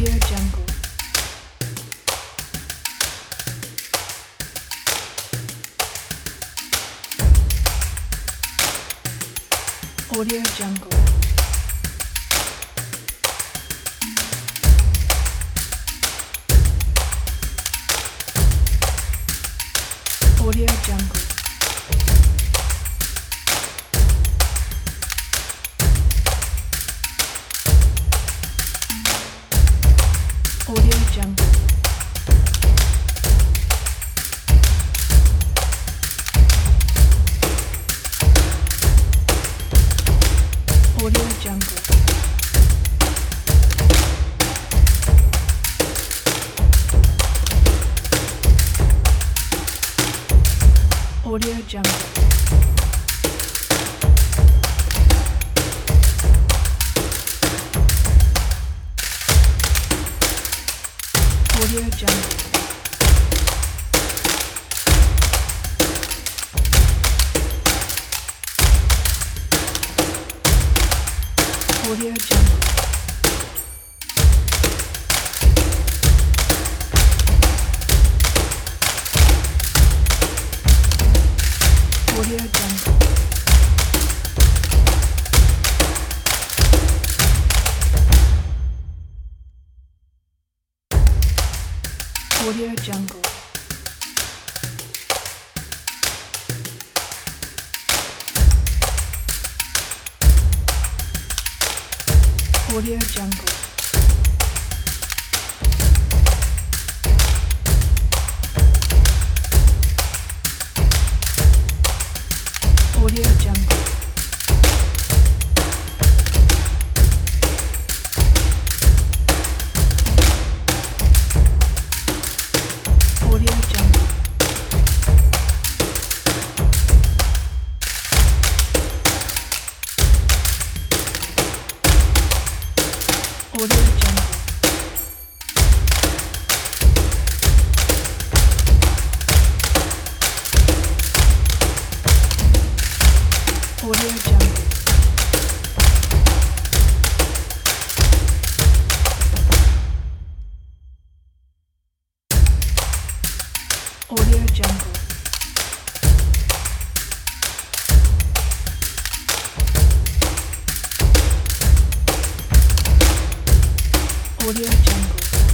Audio Jungle. Audio Jungle. Audio Jungle. Audio Jungle. Audio Jungle. Audio Jungle. Audio Jungle. Audio Jungle. Audio Jungle. Audio Jungle. Audio Jungle. Audio Jungle. Audio Jungle. Audio Jungle. Audio Jungle. Audio Jungle. Audio Jungle.